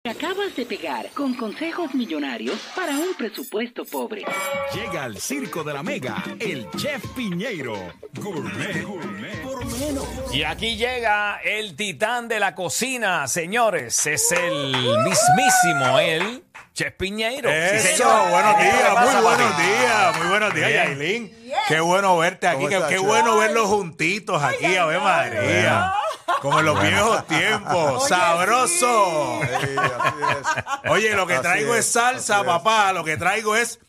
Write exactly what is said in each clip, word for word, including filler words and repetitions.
Acabas de pegar con consejos millonarios para un presupuesto pobre. Llega al Circo de la Mega, el Chef Piñeiro. Gourmet, gourmet, por menos. Y aquí llega el titán de la cocina, señores. Es el mismísimo, el Chef Piñeiro. Eso, Sí, señor. buenos ¿Qué días, pasa, muy buenos papi? días, muy buenos días, Bien. Yailin. Qué bueno verte aquí, qué, qué bueno verlos juntitos aquí, Ave María. Como en los viejos tiempos, sabroso. Sí, así es. Oye, lo que Así traigo es, es, salsa, así es. papá, lo que traigo es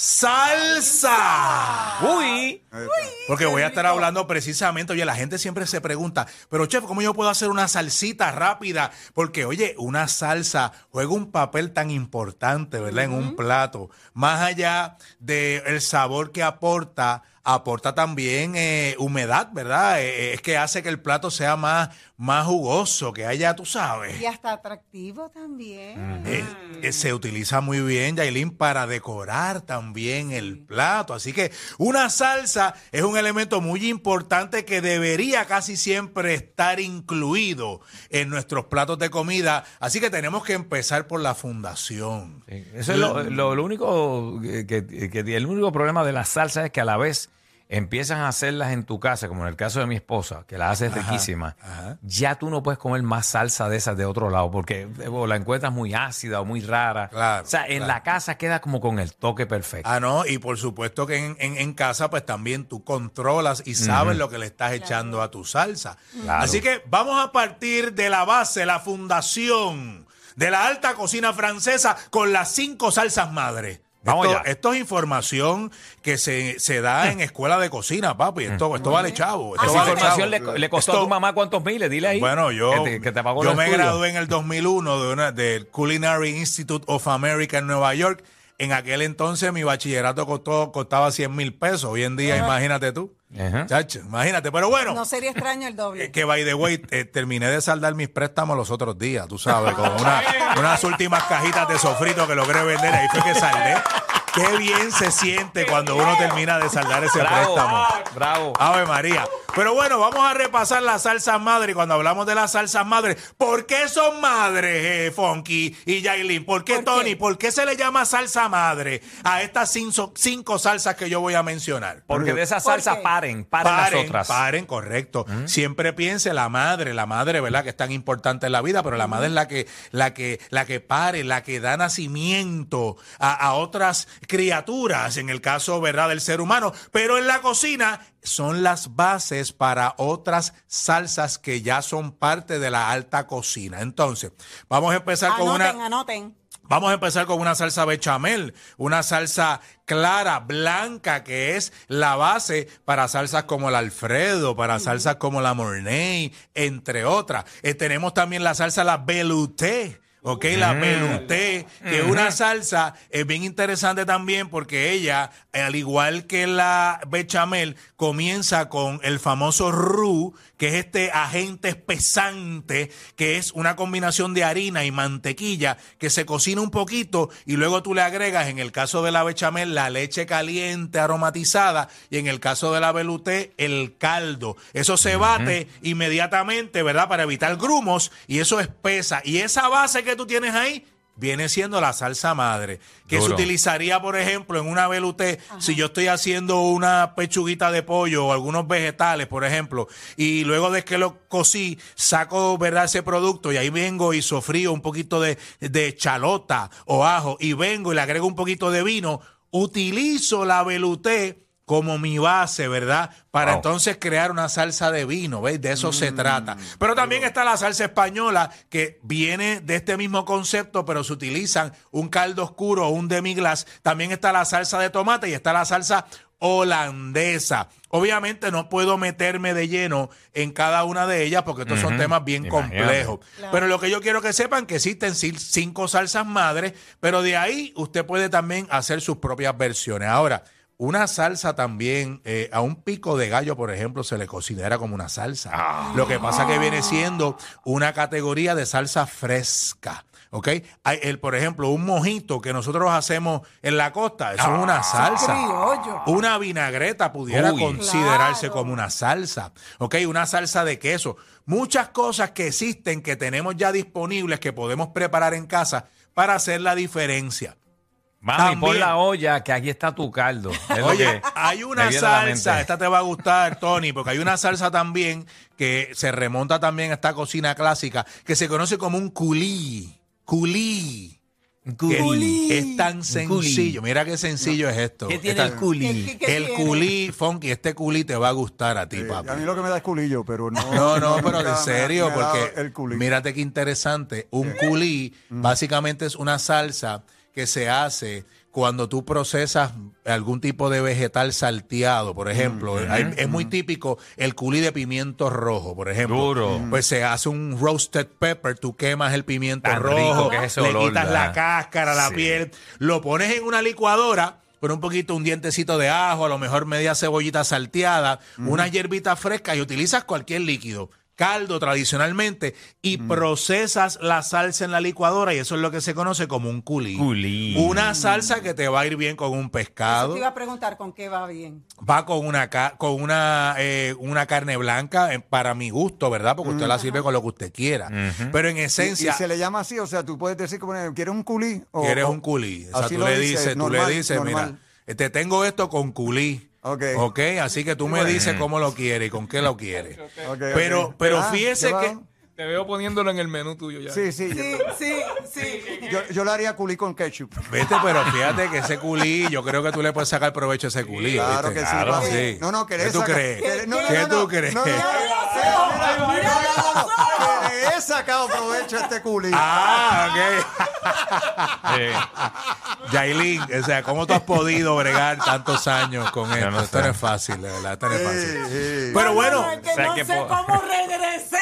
salsa. Uy. Porque voy a estar hablando precisamente, oye, la gente siempre se pregunta, pero chef, ¿cómo yo puedo hacer una salsita rápida? Porque, oye, una salsa juega un papel tan importante, ¿verdad? En un plato. Más allá del sabor que aporta, aporta también eh, humedad, ¿verdad? Eh, es que hace que el plato sea más, más jugoso, que haya, tú sabes. Y hasta atractivo también. Eh, eh, se utiliza muy bien, Yailin, para decorar también el plato. Así que una salsa es un elemento muy importante que debería casi siempre estar incluido en nuestros platos de comida. Así que tenemos que empezar por la fundación. Sí, eso es lo, lo- lo único que, que- que- el único problema de la salsa es que a la vez empiezan a hacerlas en tu casa, como en el caso de mi esposa, que la hace riquísima. ajá. Ya tú no puedes comer más salsa de esas de otro lado, porque eh, o la encuentras muy ácida o muy rara. Claro, o sea, en claro. la casa queda como con el toque perfecto. Ah, no, y por supuesto que en, en- en casa pues también tú controlas y sabes lo que le estás echando a tu salsa. Claro. Así que vamos a partir de la base, la fundación de la alta cocina francesa con las cinco salsas madres. Vamos esto, allá. esto es información que se, se da en escuela de cocina, papi. Esto, esto vale chavo. Esto Esa vale información chavo. le, le costó Esto- a tu mamá cuántos miles, dile ahí. Bueno, yo, Que te, que te pagó yo los me estudios. gradué en el dos mil uno de una, del Culinary Institute of America en Nueva York. En aquel entonces mi bachillerato costó, costaba cien mil pesos. Hoy en día, imagínate tú. Ajá. Chacho, imagínate. Pero bueno, No sería extraño el doble. eh, que by the way, eh, terminé de saldar mis préstamos los otros días, tú sabes, con una- unas últimas cajitas de sofrito que logré vender. Ahí fue que saldé. Qué bien se siente cuando uno termina de saldar ese Bravo, préstamo. bravo. Ave María. Pero bueno, vamos a repasar las salsas madres. Y cuando hablamos de las salsas madres, ¿por qué son madres, eh, Funky y Yailin? ¿Por qué, ¿Por qué? Tony? ¿Por qué se le llama salsa madre a estas cinco, cinco salsas que yo voy a mencionar? Porque de esa ¿Por salsa qué? paren, paren, Paren, las otras. paren, correcto. Siempre piense la madre, la madre, ¿verdad? Que es tan importante en la vida, pero la madre es la que, la que, la que pare, la que da nacimiento a, a otras criaturas, en el caso, ¿verdad?, del ser humano. Pero en la cocina son las bases para otras salsas que ya son parte de la alta cocina. Entonces, vamos a empezar con Anoten, una... anoten. Vamos a empezar con una salsa bechamel, una salsa clara, blanca, que es la base para salsas como el Alfredo, para salsas como la Mornay, entre otras. Eh, tenemos también la salsa la velouté. Ok, la velouté, que es una salsa es bien interesante también porque ella, al igual que la bechamel, comienza con el famoso roux, que es este agente espesante, que es una combinación de harina y mantequilla que se cocina un poquito y luego tú le agregas, en el caso de la bechamel, la leche caliente aromatizada y en el caso de la velouté, el caldo. Eso se bate inmediatamente, ¿verdad? Para evitar grumos y eso espesa. Y esa base que tú tienes ahí viene siendo la salsa madre, que Duro. se utilizaría, por ejemplo, en una velouté, si yo estoy haciendo una pechuguita de pollo o algunos vegetales, por ejemplo, y luego de que lo cocí, saco, ¿verdad?, ese producto y ahí vengo y sofrío un poquito de, de chalota o ajo y vengo y le agrego un poquito de vino, utilizo la velouté como mi base, ¿verdad? Para Wow. entonces crear una salsa de vino, ¿veis? De eso se trata. Pero también está la salsa española, que viene de este mismo concepto, pero se utilizan un caldo oscuro o un demi-glace. También está la salsa de tomate y está la salsa holandesa. Obviamente no puedo meterme de lleno en cada una de ellas porque estos son temas bien Imagínate. complejos. Claro. Pero lo que yo quiero que sepan que existen ci- cinco salsas madres, pero de ahí usted puede también hacer sus propias versiones. Ahora, una salsa también, eh, a un pico de gallo, por ejemplo, se le considera como una salsa. Lo que pasa que viene siendo una categoría de salsa fresca. ¿ok? Hay el, por ejemplo, un mojito que nosotros hacemos en la costa, eso Ah, es una salsa. Criollo. Una vinagreta pudiera Uy. considerarse Claro. como una salsa, ¿ok? Una salsa de queso. Muchas cosas que existen, que tenemos ya disponibles, que podemos preparar en casa para hacer la diferencia. Mami, También. pon la olla, que aquí está tu caldo. Es lo Oye, que hay me una viene a la salsa, mente. esta te va a gustar, Tony, porque hay una salsa también que se remonta también a esta cocina clásica, que se conoce como un culí. Culí. Que Culí. Es tan sencillo. Mira qué sencillo es esto. ¿Qué tiene Esta- el culí? ¿Qué- qué- qué El tiene? culí, Funky, este culí te va a gustar a ti, Sí, papi. a mí lo que me da es culillo, pero no. No, no, pero nunca en me- serio, me ha dado porque el culillo. mírate qué interesante. Un culí básicamente es una salsa que se hace cuando tú procesas algún tipo de vegetal salteado, por ejemplo. Hay- es muy típico el culí de pimiento rojo, por ejemplo. Duro. Pues se hace un roasted pepper, tú quemas el pimiento Tan rojo, rico que es ese le olor, quitas ¿verdad? la cáscara, la Sí. piel, lo pones en una licuadora con un poquito, un dientecito de ajo, a lo mejor media cebollita salteada, unas hierbitas frescas y utilizas cualquier líquido, caldo tradicionalmente, y procesas la salsa en la licuadora y eso es lo que se conoce como un culí. Culí. Una salsa que te va a ir bien con un Eso pescado, te iba a preguntar con qué va bien. va con una ca- con una eh, una carne blanca, eh, para mi gusto, ¿verdad? Porque usted la sirve con lo que usted quiera. Pero en Y, y esencia, se le llama así, o sea, tú puedes decir, como, ¿quieres un culí? O- quieres o- un culí. O sea, así tú lo le dice, dices, tú normal, le dices, normal. mira, eh, te tengo esto con culí. Ok. Ok, así que tú me Bueno. dices cómo lo quieres y con qué lo quieres. Ok, Pero, ok. pero Ah, fíjese ¿qué va? que Te veo poniéndolo en el menú tuyo ya. Sí, sí. Sí, sí, sí. Yo, yo le haría culí con ketchup. Vete, pero fíjate que ese culí, yo creo que tú le puedes sacar provecho a ese culí. Claro ¿viste? que sí, Claro, papi. sí. No, no, que le ¿Qué tú saca- crees? que- no, no, ¿Qué no, tú no, crees? no, no, no, no, mira, mira, que le he sacado provecho a este culí. Ah, ok. Sí. Yailin, o sea, ¿cómo tú has podido bregar tantos años con esto? no Esto sé. no es fácil, de verdad, esto no es Sí, fácil. sí. Pero bueno, No, no, es que o sea, no que sé po- cómo regresé.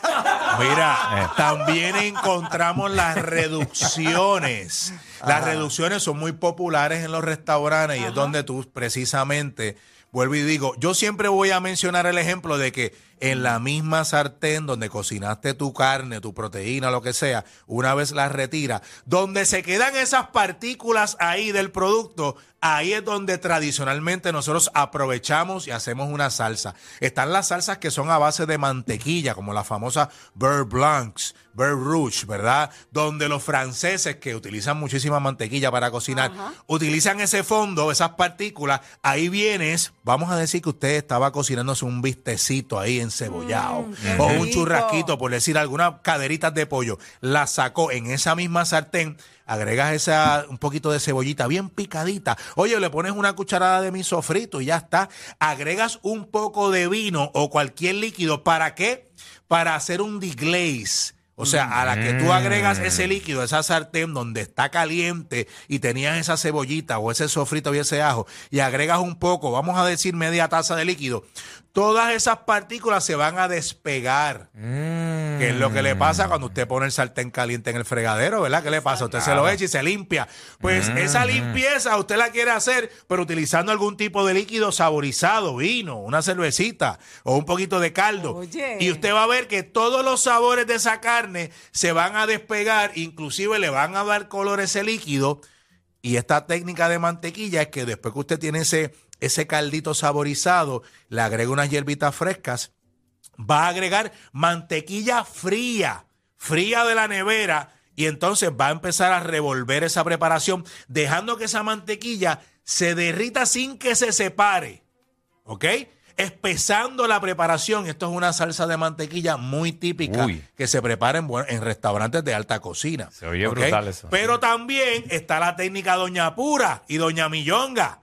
mira, también encontramos las reducciones. Las reducciones son muy populares en los restaurantes y es donde tú precisamente, vuelvo y digo, yo siempre voy a mencionar el ejemplo de que en la misma sartén donde cocinaste tu carne, tu proteína, lo que sea, una vez la retiras, donde se quedan esas partículas ahí del producto, ahí es donde tradicionalmente nosotros aprovechamos y hacemos una salsa. Están las salsas que son a base de mantequilla, como la famosa Beurre Blancs, Beurre Rouge, ¿verdad? Donde los franceses, que utilizan muchísima mantequilla para cocinar, utilizan ese fondo, esas partículas. Ahí vienes, vamos a decir que usted estaba cocinándose un bistecito ahí encebollado, qué o un rico. churrasquito, por decir, algunas caderitas de pollo. La sacó en esa misma sartén. Agregas esa, un poquito de cebollita bien picadita. Oye, le pones una cucharada de miso frito y ya está. Agregas un poco de vino o cualquier líquido. ¿Para qué? Para hacer un deglaze. O sea, a la que tú agregas ese líquido, esa sartén donde está caliente y tenías esa cebollita o ese sofrito y ese ajo, y agregas un poco, vamos a decir media taza de líquido, todas esas partículas se van a despegar. Que es lo que le pasa cuando usted pone el sartén caliente en el fregadero, ¿verdad? ¿Qué le pasa? Usted se lo echa y se limpia. Pues esa limpieza usted la quiere hacer, pero utilizando algún tipo de líquido saborizado, vino, una cervecita o un poquito de caldo. Oye. Y usted va a ver que todos los sabores de esa carne se van a despegar, inclusive le van a dar color a ese líquido. Y esta técnica de mantequilla es que después que usted tiene ese, ese caldito saborizado, le agrega unas hierbitas frescas, va a agregar mantequilla fría, fría de la nevera, y entonces va a empezar a revolver esa preparación, dejando que esa mantequilla se derrita sin que se separe, ¿ok? Espesando la preparación. Esto es una salsa de mantequilla muy típica Uy. que se prepara en, buen- en restaurantes de alta cocina. Se oye ¿ok? brutal eso. Pero también está la técnica Doña Pura y Doña Millonga,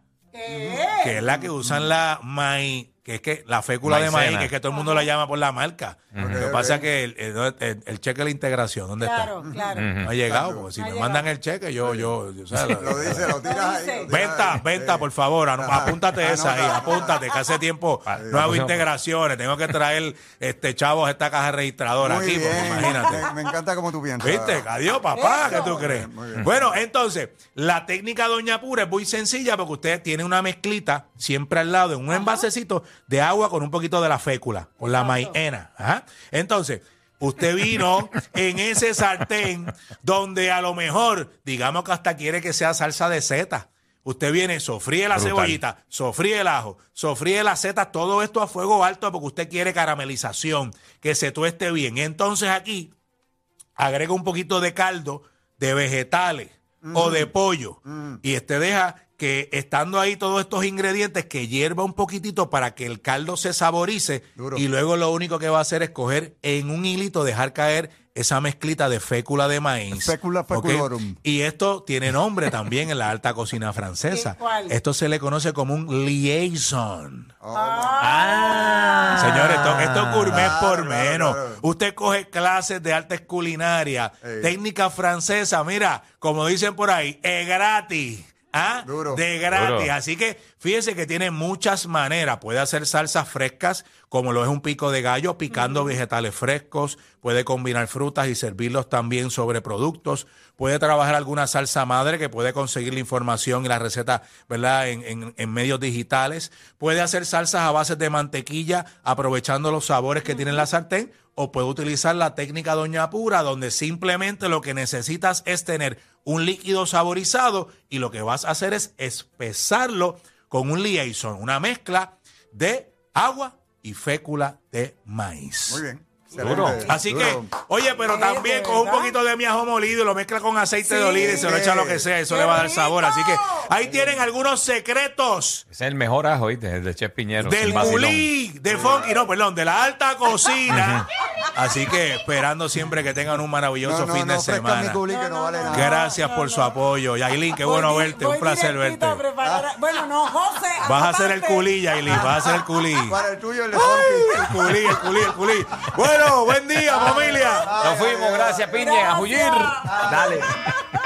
que es la que usan la maíz, que es que la fécula de Maicena. maíz, que es que todo el mundo la llama por la marca. Lo que pasa es que el, el- el- el cheque de la integración, ¿dónde Claro, está? claro. No ha llegado, porque si No ha me llegado. mandan el cheque, yo, yo, yo ¿sabes? Lo dice, lo tiras ahí. lo tiras Venta, ahí. venta, Sí. por favor, ano- apúntate esa ahí, apúntate, que hace tiempo Ah, no hago próxima- integraciones, tengo que traer este chavos a esta caja registradora Muy aquí, porque bien. imagínate. Me, me encanta cómo tú piensas. ¿Viste? Adiós, papá, ¿qué tú crees? Muy bien. Bueno, entonces, la técnica Doña Pura es muy sencilla porque usted tiene una mezclita siempre al lado, en un envasecito de agua con un poquito de la fécula, con la maicena. Ajá. Entonces, Usted vino en ese sartén donde a lo mejor, digamos que hasta quiere que sea salsa de seta. Usted viene, sofríe la Brutal. cebollita, sofríe el ajo, sofríe las setas, todo esto a fuego alto porque usted quiere caramelización, que se tueste bien. Entonces aquí agrega un poquito de caldo de vegetales mm. o de pollo mm. y usted deja que estando ahí todos estos ingredientes que hierva un poquitito para que el caldo se saborice. Duro. Y luego lo único que va a hacer es coger en un hilito, dejar caer esa mezclita de fécula de maíz. Fécula feculorum. ¿Okay? Y esto tiene nombre también en la alta cocina francesa. ¿Cuál? Esto se le conoce como un liaison. Oh, Ah. Señores, esto, esto es gourmet Claro, por claro, menos. claro. Usted coge clases de artes culinarias, Ey. técnica francesa, mira, como dicen por ahí, es gratis. ¿Ah? Duro. De gratis. Duro. Así que fíjese que tiene muchas maneras. Puede hacer salsas frescas, como lo es un pico de gallo, picando vegetales frescos. Puede combinar frutas y servirlos también sobre productos. Puede trabajar alguna salsa madre que puede conseguir la información y la receta, ¿verdad? En, en, en medios digitales. Puede hacer salsas a base de mantequilla, aprovechando los sabores que tiene la sartén. O puede utilizar la técnica Doña Pura, donde simplemente lo que necesitas es tener un líquido saborizado y lo que vas a hacer es espesarlo con un liaison, una mezcla de agua y fécula de maíz. Muy bien. Duro. Excelente. Así Duro. que, oye, pero Eh, también ¿de con un verdad? poquito de mi ajo molido y lo mezcla con aceite de Sí. oliva y se lo echa lo que sea, eso ¡Qué le va a dar rico! sabor. Así que ahí tienen algunos secretos Ese es el mejor ajo, ¿viste? El de Chef Piñero. del sin vacilón. culí, de funky, no, perdón, de la alta cocina. Así que esperando siempre que tengan un maravilloso No, no, fin no, de ofrezcan mi semana. culi que no vale nada. Gracias por su apoyo. Yailin, qué Voy bueno di- verte, voy un placer directito verte. a preparar- Bueno, no, José. Vas a hacer el aparte. culí, Yailin, vas a hacer el culí. Para el tuyo, el de Funky. El culí, el culí, el culí. Bueno, buen día, familia. Nos fuimos, gracias, Piñe, a Gracias. Jullir. Dale.